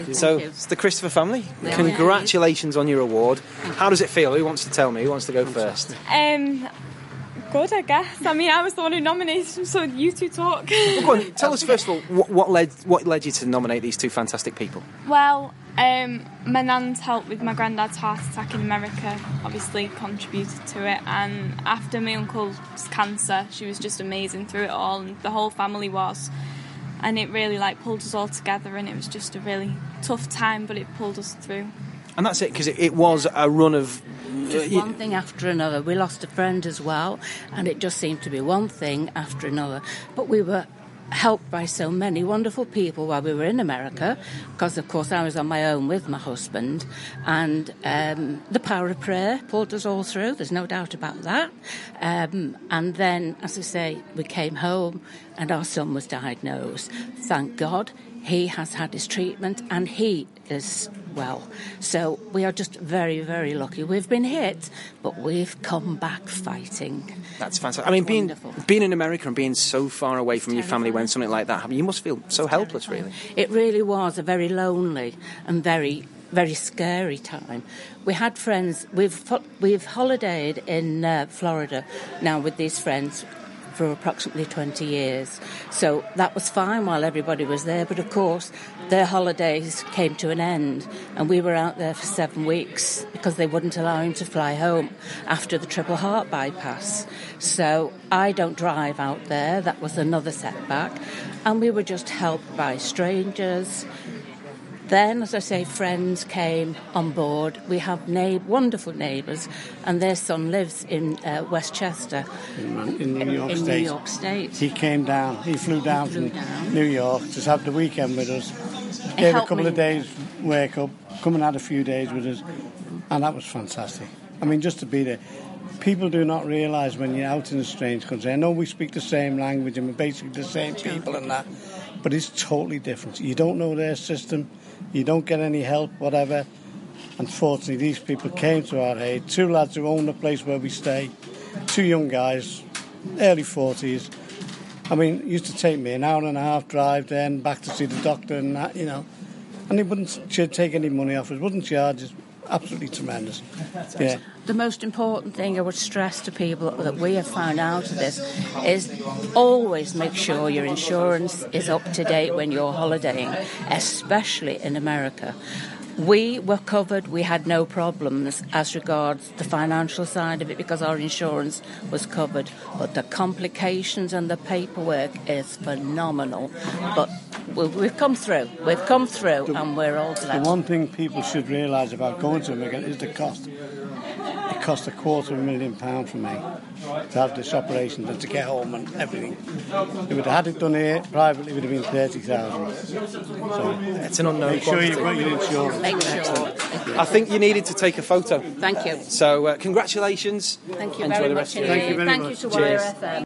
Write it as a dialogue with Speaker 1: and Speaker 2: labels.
Speaker 1: So it's the Christopher family. Congratulations on your award. How does it feel? Who wants to tell me? Who wants to go first?
Speaker 2: Good, I guess. I mean, I was the one who nominated, so you two talk.
Speaker 1: Well, go on, tell us first of all what led you to nominate these two fantastic people.
Speaker 2: Well, my nan's help with my granddad's heart attack in America obviously contributed to it, and after my uncle's cancer, she was just amazing through it all, and the whole family was. And it really pulled us all together, and it was just a really tough time, but it pulled us through.
Speaker 1: And that's it, because it was a run of...
Speaker 3: Just one thing after another. We lost a friend as well, and it just seemed to be one thing after another. But we were helped by so many wonderful people while we were in America, because, of course, I was on my own with my husband, and the power of prayer pulled us all through, there's no doubt about that. And then, as I say, we came home, and our son was diagnosed. Thank God. He has had his treatment, and he is well. So we are just very, very lucky. We've been hit, but we've come back fighting.
Speaker 1: That's fantastic. I mean, being in America and being so far away from your family when something like that happened, you must feel so helpless, really.
Speaker 3: It really was a very lonely and very, very scary time. We had friends. We've holidayed in Florida now with these friends for approximately 20 years. So that was fine while everybody was there, but of course their holidays came to an end, and we were out there for 7 weeks because they wouldn't allow him to fly home after the triple heart bypass. So I don't drive out there. That was another setback, and we were just helped by strangers. Then, as I say, friends came on board. We have wonderful neighbours, and their son lives in Westchester,
Speaker 4: in New York State. He came down. He flew down from New York to have the weekend with us. Gave a couple of days wake up, come and had a few days with us, and that was fantastic. I mean, just to be there. People do not realise when you're out in a strange country. I know we speak the same language and we're basically the same people and that, but it's totally different. You don't know their system. You don't get any help, whatever. Unfortunately, these people came to our aid. 2 lads who own the place where we stay, 2 young guys, early 40s. I mean, it used to take me an hour and a half drive then back to see the doctor and that, you know. And he wouldn't take any money off us, wouldn't charge us. Absolutely tremendous. Yeah.
Speaker 3: The most important thing I would stress to people that we have found out of this is always make sure your insurance is up to date when you're holidaying, especially in America. We were covered, we had no problems as regards the financial side of it because our insurance was covered, but the complications and the paperwork is phenomenal. But we've come through, and we're all blessed.
Speaker 4: The one thing people should realise about going to America is the cost. It cost £250,000 for me to have this operation and to get home and everything. If we'd had it done here privately, it would have been £30,000. So
Speaker 1: it's an unknown
Speaker 4: make sure you've got your insurance.
Speaker 3: Make sure.
Speaker 1: I think you needed to take a photo.
Speaker 3: Thank you.
Speaker 1: So congratulations.
Speaker 3: Thank you
Speaker 1: Enjoy
Speaker 3: very
Speaker 1: the
Speaker 3: much
Speaker 1: rest of your day.
Speaker 4: Thank you very much.
Speaker 3: Thank you to Wire FM.